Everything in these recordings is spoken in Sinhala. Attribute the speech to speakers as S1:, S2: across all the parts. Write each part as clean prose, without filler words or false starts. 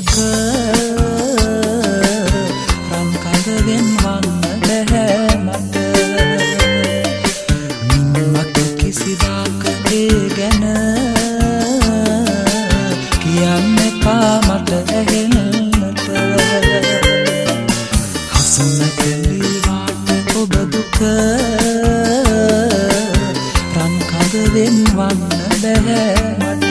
S1: දුක රන් කඳ වෙන්වන්න බැහැ මට මින්මතු කිසිදාක ඒ ගැන කියන්න එපා මට ඇහෙන්නට හසුන කැලීවාට ඔබ දුක රන් කඳ වෙන්වන්න බැහැ මට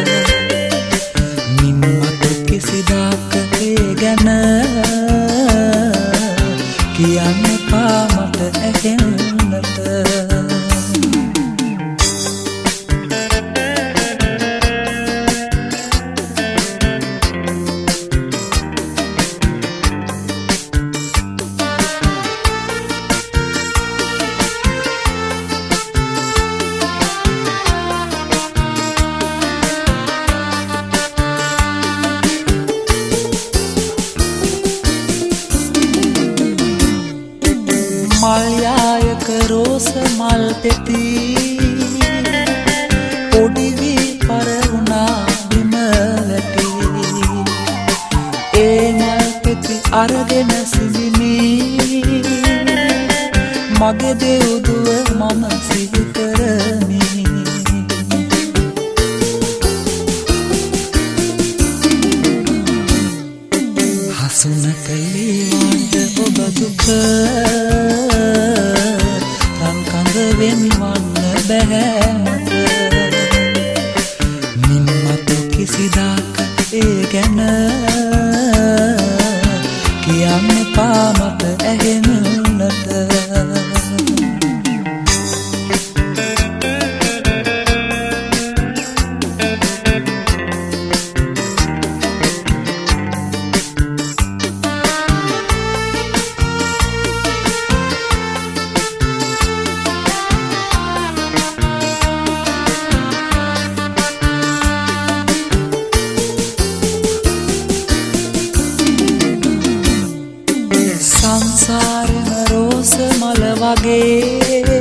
S1: මින්මතු කිසිදාක ඒ ගැන කියන්න එපා මට ඇහෙන්නට මල්යායක රෝස මල් පෙති පොඩි වී පරවුණා බිම වැටි ඒ මල් පෙති අරගෙන සිඳිමි මගේ දෙව්දුව මම සිහි කරමි හසුන කලීවාට ඔබ දුක වෙන්වන්න බැහැ මට මින්මතු කිසිදාක ඒ ගැන කියන්න එපා මට ඇහෙන්නට සංසාරෙම රෝස මල වගේ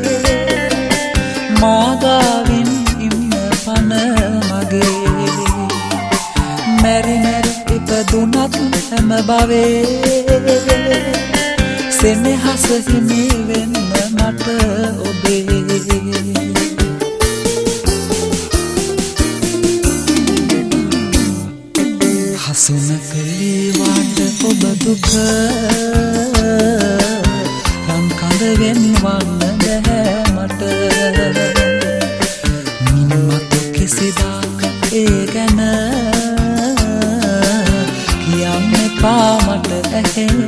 S1: මාගාවින් ඉන්න පන මගේ මැරි මැරි ඉපදුනත් හැම භවේ සෙනෙහස හිමි වෙන්න මට ඔබේ හසුන කලීවාට ඔබ දුක රන් කඳ වෙන්වන්න බැහැ මට මින්මතු කිසිදාක ඒ ගැන කියන්න එපා මට ඇහෙන්න